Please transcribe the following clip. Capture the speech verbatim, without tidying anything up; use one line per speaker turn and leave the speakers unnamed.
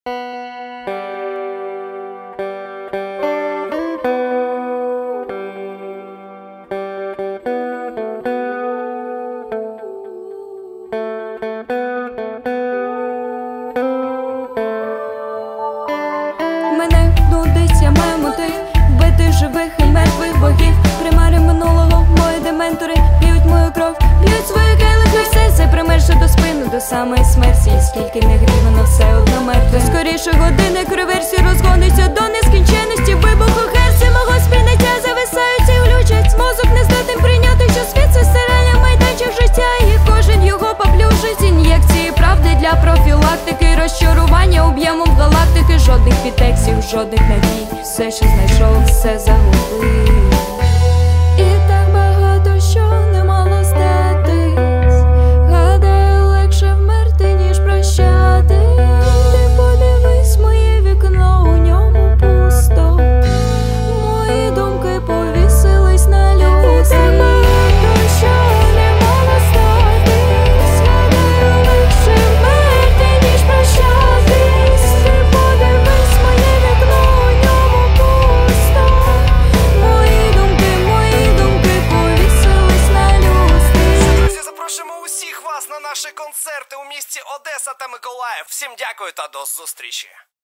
Мене нудить, я маю мотив вбити живих і мертвих богів. Примари минулого, мої дементори п'ють мою кров, п'ють свої келихи. Все це примерше до спини, до самої смерті. І скільки не грів, воно все одно мертве. Скоріше годинник реверсії розгониться до нескінченності. Вибуху герці мого сприйняття зависають і глючать. Мозок не здатен прийняти, що світ це стиральний майданчик життя. І кожен його поплюжить. Ін'єкції правди для профілактики, розчарування об'ємом галактики. Жодних підтекстів, жодних надій. Все, що знайшов, все загубив. І так багато, що не мало статись. Гадаю, легше вмерти, ніж прощати. Ти подивись моє вікно, у ньому пусто. Мої думки повісились на люстрі. Так багато, що не мало статись. Гадаю, легше вмерти, ніж прощатись. Ти подивись моє вікно, у ньому пусто. Мої думки, мої думки повісились на люстрі.
Друзі, запрошуємо усіх вас на наші концерти у місті Одеса та Миколаїв. Всім дякую та до зустрічі!